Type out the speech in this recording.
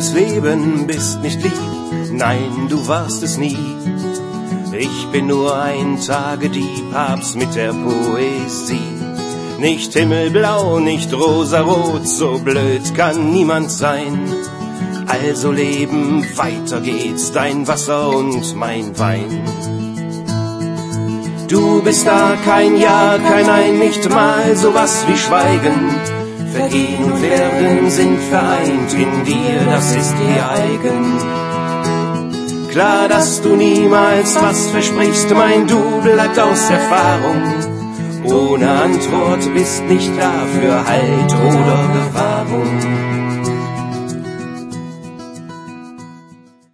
durchs Leben, bist nicht lieb, nein, du warst es nie. Ich bin nur ein Tagedieb, hab's mit der Poesie. Nicht himmelblau, nicht rosarot, so blöd kann niemand sein. Also leben, weiter geht's, dein Wasser und mein Wein. Du bist da, kein Ja, kein Nein, nicht mal sowas wie Schweigen. Vergehen und Werden sind vereint in dir, das ist dir eigen. Klar, dass du niemals was versprichst, mein Du bleibt aus Erfahrung. Ohne Antwort bist nicht da für Halt oder